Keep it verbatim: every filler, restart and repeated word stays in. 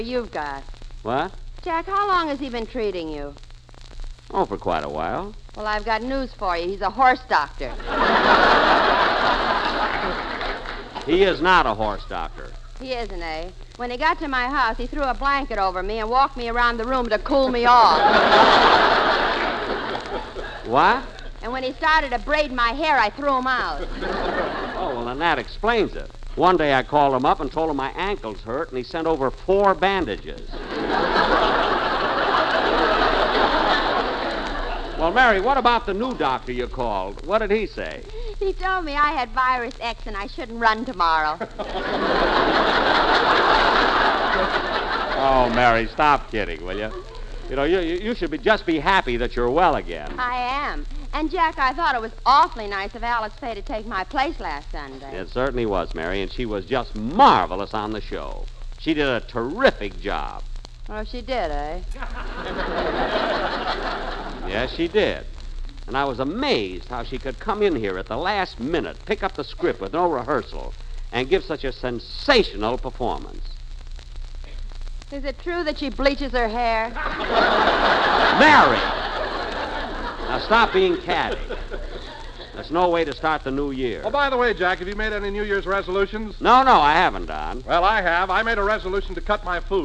you've got. What? Jack, how long has he been treating you? Oh, for quite a while. Well, I've got news for you. He's a horse doctor. He is not a horse doctor. He isn't, eh? When he got to my house, he threw a blanket over me and walked me around the room to cool me off. What? And when he started to braid my hair, I threw him out. Oh, well, then that explains it. One day I called him up and told him my ankles hurt, and he sent over four bandages. Well, Mary, what about the new doctor you called? What did he say? He told me I had virus X and I shouldn't run tomorrow. Oh, Mary, stop kidding, will you? You know, you, you should be, just be happy that you're well again. I am. And, Jack, I thought it was awfully nice of Alice Faye to take my place last Sunday. It certainly was, Mary, and she was just marvelous on the show. She did a terrific job. Well, she did, eh? Yes, she did. And I was amazed how she could come in here at the last minute, pick up the script with no rehearsal, and give such a sensational performance. Is it true that she bleaches her hair? Mary! Now stop being catty. That's no way to start the new year. Oh, by the way, Jack, have you made any New Year's resolutions? No, no, I haven't, Don. Well, I have. I made a resolution to cut my food.